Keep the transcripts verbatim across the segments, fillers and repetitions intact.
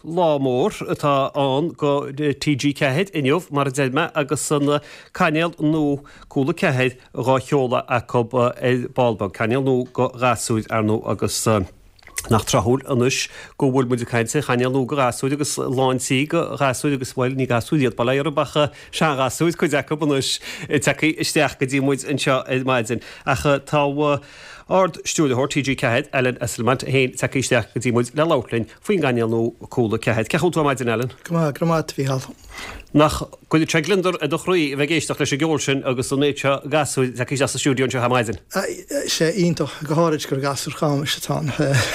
lámór atá an go T G cehead inniuh mar déime agus san caneal nó cúla cehead rá cheola a cob balban caneal nó go rasúid ar nó agus nach trahúil anus go bhfuil muidir caiinte chaneal nó go rasúid agus láinsaí go rasúid agus bhfuil ní gasúíad bailla ar bacha se rasúid chu deach anus take isteach go dtí muid anseo maidin acha tá ard stúlathir T G cehead Ellen Esselmant héin take isteach go dtí muid le lálainn faoin ganeal nó cúla cehead ceú tú maidin Ellen Gramát bhí hall nach goil treglindir a do chruí bheith géisteach leis a ggheolsin agus an néite gasúid take sa stúdion se ha maidin sé ionintach go háid gur gasú chaim se tá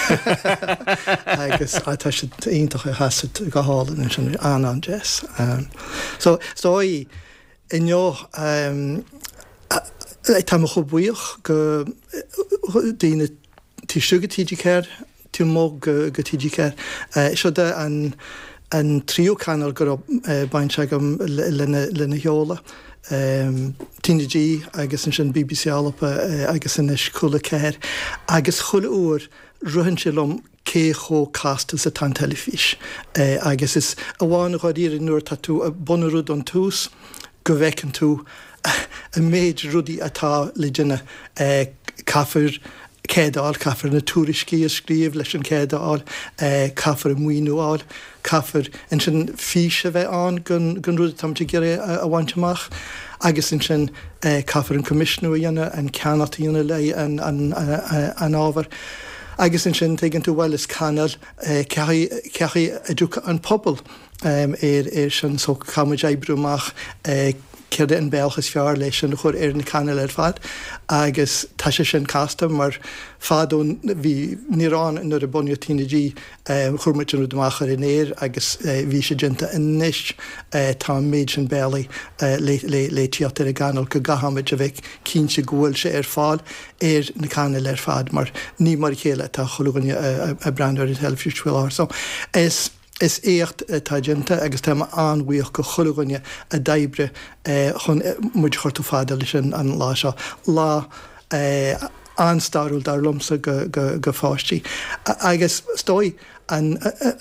agus tá sé ionintach a hasad go hálan in sin an an jazz so stoi inneo tá mo chu buíoch go dtíine tí siúga T G ceir tú mó go T G ceir seo de an an tríú canal gur baintse gom lena heola T G agus an sin B B C Alpa agus in is cúla ceir agus chula úr ruhann sé lom cé cho castas a tan telefís agus is a bháin chuíir nuair tá tú a bunarúd an tús go bhhecinn tú a méid rudí atá le dinne caafir cédáil caafir na túriscí a scríomh leis an cédáil caafir a muoinúáil caafir in sin físe bheith an gon rud tamte geir a bhaintteach agus in sin caafir an commissionú a dhéanana an ceannata dhéanana lei an ábhar agus in sin tegann tú bhfuil is canal cechaí a dúcha an pobl ar sin so chamuid ébrúach céirde an béalchas fear leis sin chur ar na canal ar fad agus tá sé sin casta mar fadún bhí nírán nuair a bunne T G churmuid an rudamach ar in éir agus bhí sé dinta in níis tá méid sin béala le tíocht ar a ganal go gahamid a bheith cínse ghfuil sé ar fáil ar na canal ar fad mar ní mar chéile tá choúganne a brandar in telefísfuil so is Is écht tá dinta agus tá anhuioch go chulaganne a daibre chun muid chuirtú fáda leis an lá seo lá anstarúil dar lumsa go fáistí. Agus stoi an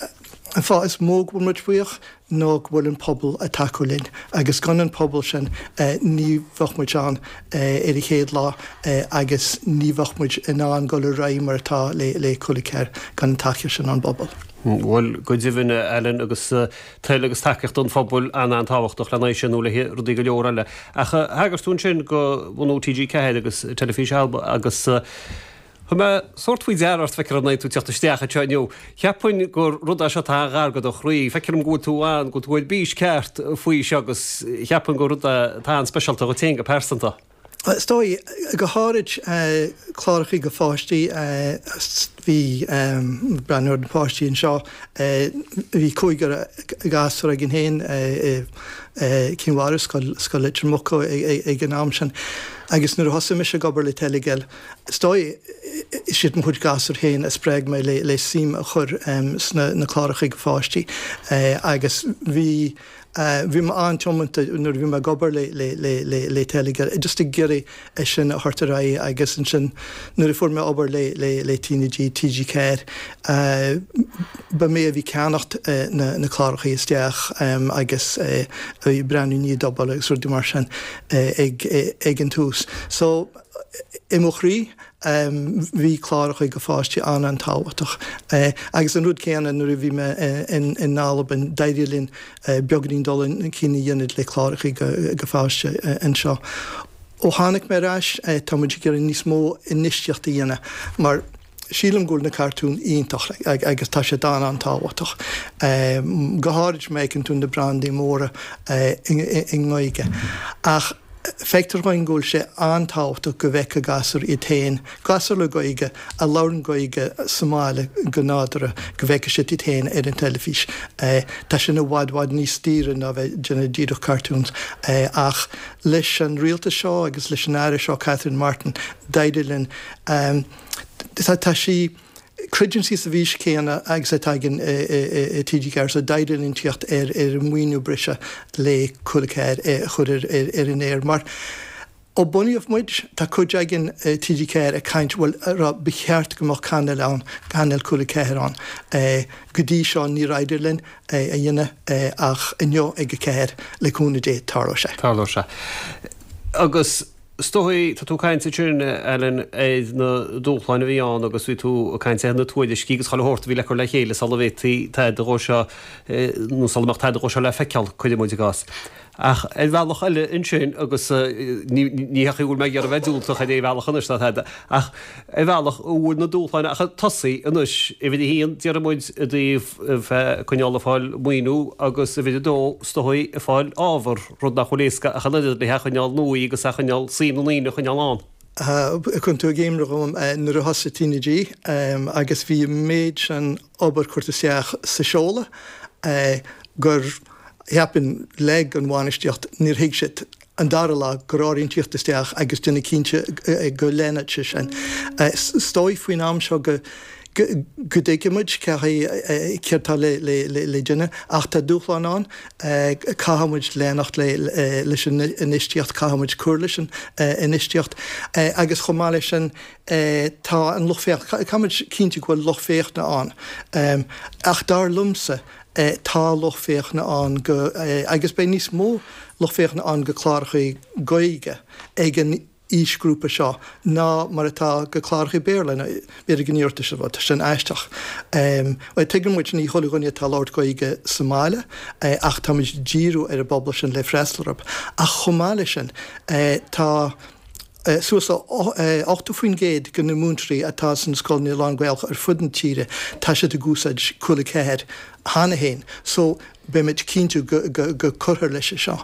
fá is móg bhfuil muid buoch nó bhfuil an pobl a takeúlinn agus gan an pobl sin ní bhachmuid an ar i chéad lá agus ní bhachmuid in an go le raim mar atá le chula ceir gan takeir sin an bobbal. Bhil go ddíhanne Ellen agus teile agus takecht don fphobal an an táhachtach le sin úla rudí go leorile. Acha hagurstún sin go bhú T G cehead agus telefís alba agus Huma sort faoi dearart feicir an naid tú teachta steach a teanniu. Cheappain gur rud se tá gargad ó chruí, feicirm go tú an go túid bís ceart faoi se agus cheappain go rud tá an specialta go té go persanta. Stoi go háid chláirichaí go fáistí bhí breúir na páistí an seo bhí chuigar gasar a gin héin cinhhar sco litir mocha ag an am sin agus nuair hosa me se gobar le teigel. Stoi is siad an chuid gasar héin a spreag mé le sim a chur na chláirichaí go fáistí agus bhí bhí mar antomanta nuair bhí mar gobar le teige. Just a geirí sin a thuirtará agus an sin nuair fu me obair le T G T G ceir ba mé a bhí ceannacht na chláirichaí isteach agus bhí breanú ní dobbal agus ruú mar sin ag an tús. So i mo chrí bhí chláirichaí go fáistí an an táhaach. Agus an rud céanna nuair bhí me in nálab an dairilín beganín dul cíine dhéanaid le chláirichaí go fáiste an seo. Ó tháinig mé ráis tá muidir gur níos mó inisteachta dhéana mar sílam gúil na cartún ionintach agus tá sé dá an táhaach. Go háirid méid an tún de brandí móra in gáige. Ach Feictar goin gúil sé antáta go bheice gasar i tain, gasar le goige a lárin goige Somáile go nádara go bheice sé i tain ar an telefís. Tá sin na bhádhád níos tíran a bheith dena díadach cartúns ach leis an rialta seo agus leis an aire seo Catherine Martin daidirlinn tá sí Cridgency sa bhís céanna agus atagin T G ceir sa daidirlín tíocht ar ar muoinú brise le chula ceir chud ar an éir mar ó buíomh muid tá chuid agin T G K a caiint bhfuil ra becheart gomach canal an canal coolla ceirán go dtí seo ní raidirlinn a dhéine ach inneo ag go céir leúna dé tarló sé. Tarló se. Agus Stohi tá tú caiint sa tíirne Ellen éiad na dúchláin a bhí an agus bhí tú caiint na tuaidir cígus chaile horta bhí le chu le chéile sal bhí teid ró nó salach teid ró le feiceal chuide muide gas. Ach é bhealach eile insin agus ní bhfuil me ar a bheitúltach é bhealach inis heide. Ach é bhealach bhúil na dúchláin a tosaí inis i bhí híon dear muid a dtíobh chuneála fáil muoinú agus a bhíidir dó stoí a fáil ábhar rud nach choléisca a chalidir le chuneáil nuí agus a chuneáil síú lína chuneáán. chun tú a géim rom nuair a thosa T G agus bhí méid an obair chuirtaseach sa seola gur heapin le an bháinisteocht níor hiig siad an dar lá goráín tíochttasteach agus duna cínte go lena sin. Stoi faoin am seo go go déicimuid ceirtá le duna ach tá dúchláán caihamid lenacht leis an inisteocht caihamid cuairlaisin inisteocht agus chomá lei sin tá an lochféocht caihamid cínte bhfuil lochféochtna an ach dar lumsa tá lochféochna an go agus bé níos mó lochféochna an go chláirchaí gaige ag an ísgrúpa seo ná mar atá go chláirchaí béirlena beidir gníorta se bhd sin eisteach. Ba tuigean muid ní cholagunne tá láir gaige Somália ach táid díú ar a bobbal sin le freislarab a chomáile sin tá Suas ochta faoin géad go na múntrí atá san scoilní lághilch ar fudan tíre tá sé a gúsaid chula céir hána héin. So be mit cínú go chuthir leis seo.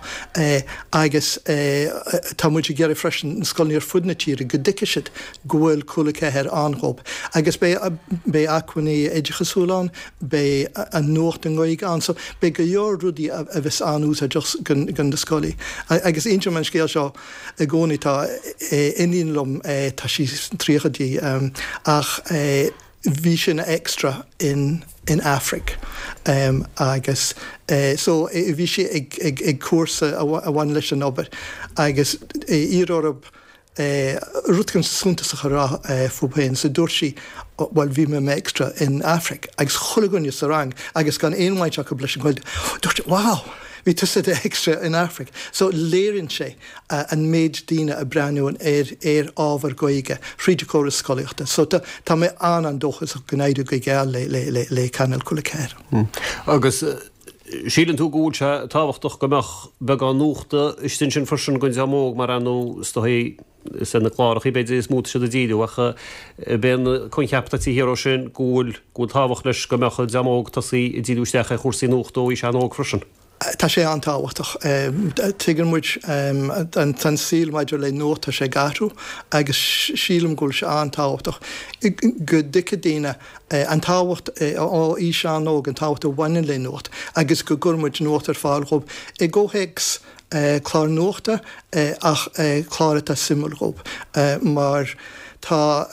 Agus tá muid gear freisin na scoilní ar fudna tíre go diciisiid gohfuil chula céir anhób. Agus bé acuinní éidirchasúláán bé an nócht an gáig an, so bé go leor rudí a bheits anús a just gan na scoilí. Agus intre man scéal seo a gcónaí tá iníonlumm tá sí tríchadí ach bhí sin extra in in Africa um, agus uh, so bhí sé ag, ag, ag cuasa a bhain leis an obair agus íorb rutgan súnta sa chará fópéin sa dúirsí bhil bhí me extra in Africa agus chulagunne sa rang agus gan éonhaid a go bleis an gháil dúirte wow hí tu sé extra in Africa. So léironn sé uh, an méid díine a breanúin ar ar ábhar gaige fríidir córa scoíochta. So tá mé an an dochas gnéidú go ggéal le, le, le, le canal chula céir. Mm. Agus uh, sílan tú gúil se táhachtach gomach be an nuachta istin sin frisin gon amóg mar anú stohí san na chláirach i beidir is múta se a díú acha ben chun cheapta tí hiró sin gúil gúil táhacht leis gomecha amóg tasí i díúisteach a chósaí nuachtó í se anóg frisin. Tá sé antáhachtach. Tuigean muid an tan síl maididir le nóta sé garú agus sílam gúil se antáhachtach. Go dice daine an táhacht á í se anóg an táhacht a bhaine le nót agus go gurmuid nót ar fáilchob i ggóhéics chlár nóta ach chláir a simulgób mar tá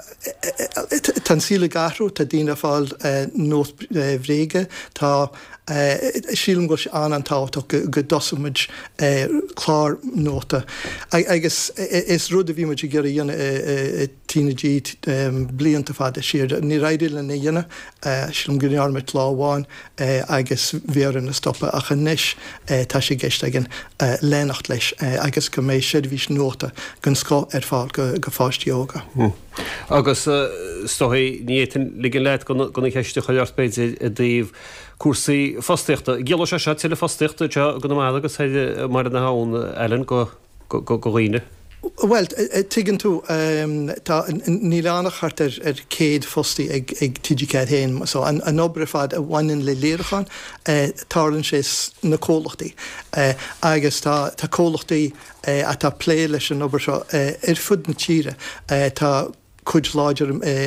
tan síle garú tá dína fáil nót bhréige tá sílam go an an táhachtach go dosamid chlár nóta. Agus is rud a bhí muid gur dhéanana T G blianta fad a siad ní raidir le na dhéanana sílam gurnear mit láháin agus bhéar na stoppa a chanis tá sé gceist agin lenacht leis agus go méid siad bhís nóta gon scó ar fáil go fáistíoga. Agus stohí níétan ligin leit gona cheiste choileartbéid a daobh cuasaí fostiachta. Géala se se tiile fostiachta te go má agus mar na hán Ellen go riine. Well, tuigeann tú ní lánach hart ar ar céad fostí ag T G K héin, so an obair fad a bhaineann le léiricháin tálann sé na cólachtaí agus tá cólachtaí a tá plé leis an obair seo ar fud na tíre tá cuid láidir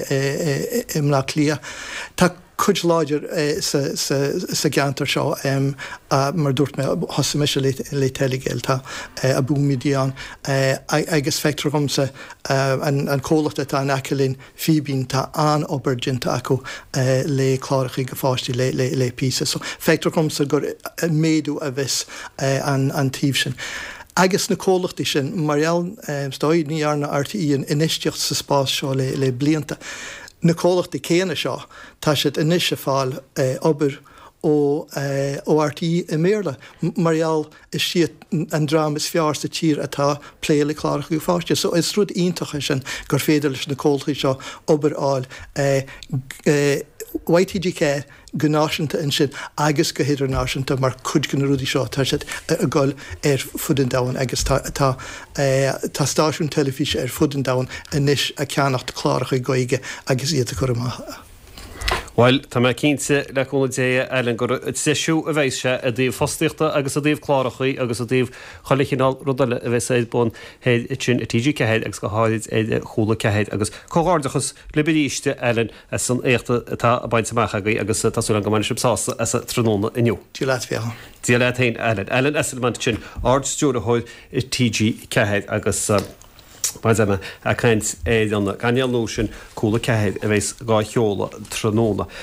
im nach lia. Tá cuid láidir sa geantar seo mar dúirt me thosa me se le teligéil tá a búmidíán agus feictar gomsa an cólachta tá an ecelín fibín tá an obairginta acu le chláirichaí go fáistí le písa. So feictar gomsa gur méadú a bheits an tíobh sin. agus na cólachtaí sin marall stáid níarna R T í an inisteocht sa spás seo le, le blianta. Na cólachtaí céanna seo tá siad inis a fáil eh, obair ó uh, ó R T í i méle. Marial is siad an drama is fiar sa tír atá pléile clárach go fáiste. So is rud iontacha sin gur féidir leis na cólchaí seo obair áil. Uh, uh, Y T G K gnáisianta in sin agus go hidirnáisianta mar chud gan rudí seo tá siad a gáil ar fudin dahan agus tá tá tá stáisiún telefíse ar fudin dahan inis a ceannacht chláracha goige agus iad a chumátha. Weil tá me cínte le chuna dé eile gur séisiú a bhééis se a dtíobh fostíochta agus a dtíobh chlárachaí agus a dtíobh cholichinál rudaile a bheits éid bun héad sin a T G cehéid agus go háid é chola cehéid agus choárdachas libidíiste eile as san éachta atá a baint amachagaí agus tasú an gomaine sibsásta as a tróna inniu. Tí leat fé. Tí le tain eile. Eile esilman sin ardstúra hóid i T G cehéid agus Mas yma, a caint éid anna, gan iawn nhw sy'n cwla cehed y feis gau cheola tronona.